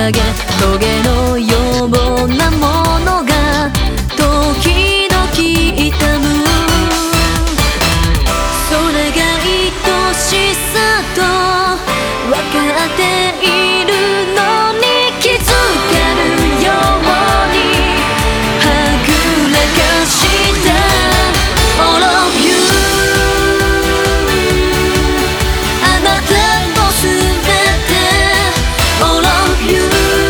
げトゲのようなものが時々痛む。それが愛しさと分かっているのに気づけるようにはぐらかした All of you あなたのすべて All of you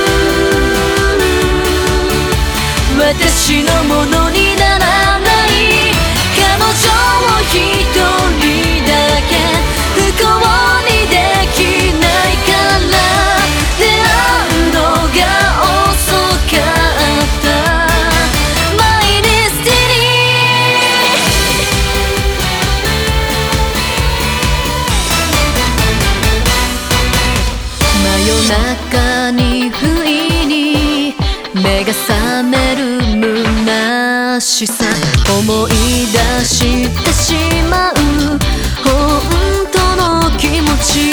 私のものにならない彼女を一人だけ不幸にできないから出会うのが遅かったMy Destiny 真夜中に不意に目が覚める虚しさ思い出してしまう本当の気持ち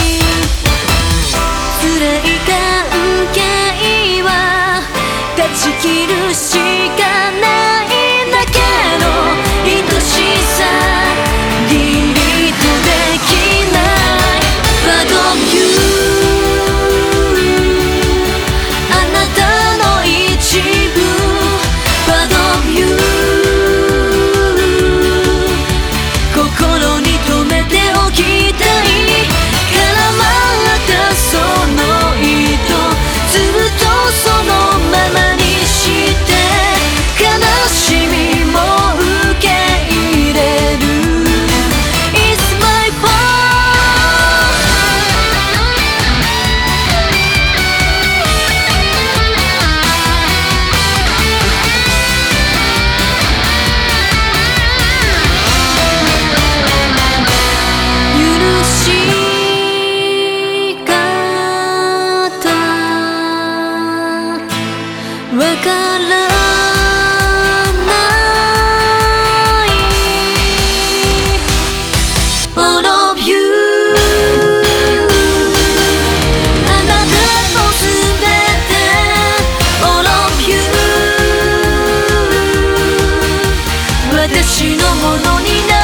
辛い関係は断ち切るしかないんだけど愛しさディリートできない But of you あなたの一部 But of you 心に留めておきたいからまたその糸ずっとそのままにして悲しみも受け入れる It's my fault 許し方わからない All of you あなたのすべて All of you 私のものにな